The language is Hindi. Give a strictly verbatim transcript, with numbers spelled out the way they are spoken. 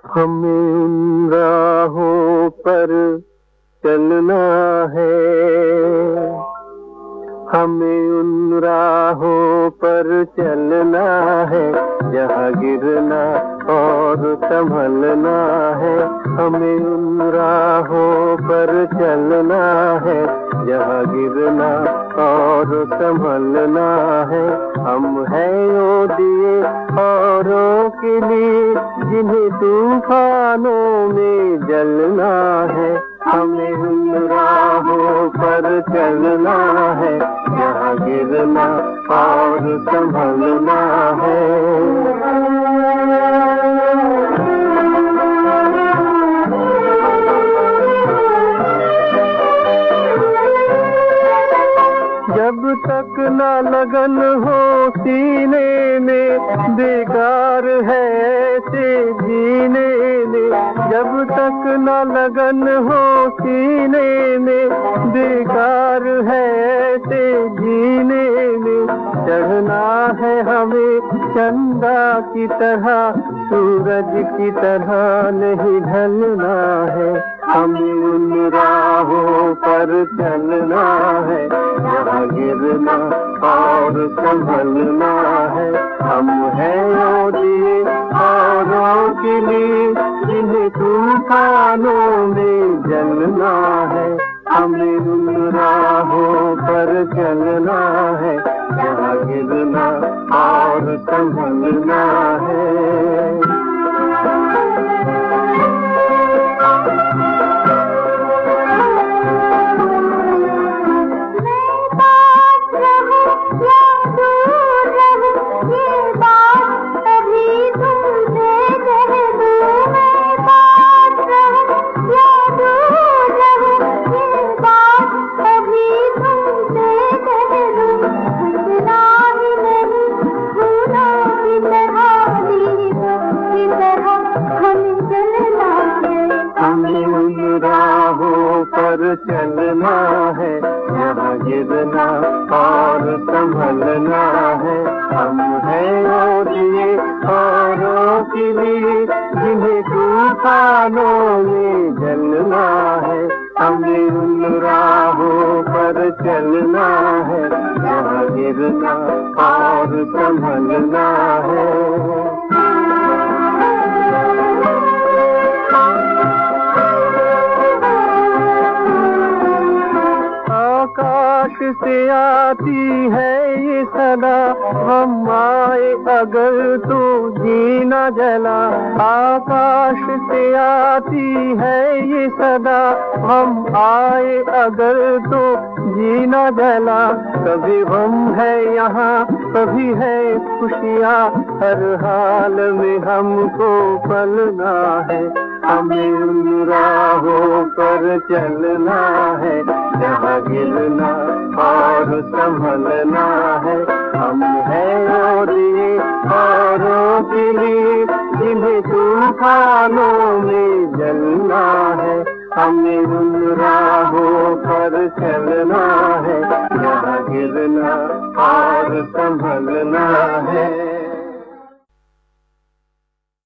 हमें उन राहों पर चलना है, हमें उन राहों पर चलना है, जहाँ गिरना और संभलना है। हमें उन राहों पर चलना है, जहाँ गिरना और संभलना है। हम हैं वो दिए औरों के लिए, जिन्हें तूफानों में जलना है। हमें उन राहों पर चलना है, जहाँ गिरना और संभलना है। जब तक न लगन हो सीने में, बेकार है ऐसे जीने में। जब तक न लगन हो सीने में, बेकार है ऐसे जीने में। चढ़ना है हमें चंदा की तरह, सूरज की तरह नहीं ढलना है। हमें उन राहों पर चलना है, जहाँ गिरना और संभलना है। हम हैं वो दिए औरों के लिए, जिन्हें तूफानों में जलना है। हमें उन राहों पर चलना है, जहाँ गिरना और संभलना है। राहों पर चलना है, जहाँ गिरना और संभलना है। हम हैं वो दिए औरों के लिए, जिन्हें तूफानों में जलना है। हमें उन राहों पर चलना है, जहाँ गिरना और संभलना है। आकाश से आती है ये सदा, हम आए अगर तो जीना जला। आकाश से आती है ये सदा, हम आए अगर तो जीना जला। कभी हम है यहाँ, कभी है खुशियाँ, हर हाल में हमको पलना है। हमें उन राहों पर चलना है, जहाँ गिरना और संभलना है। हम हैं वो दिए औरों के लिए, जिन्हें तूफानों में जलना है। हमें उन राहों पर चलना है, जहाँ गिरना और संभलना है।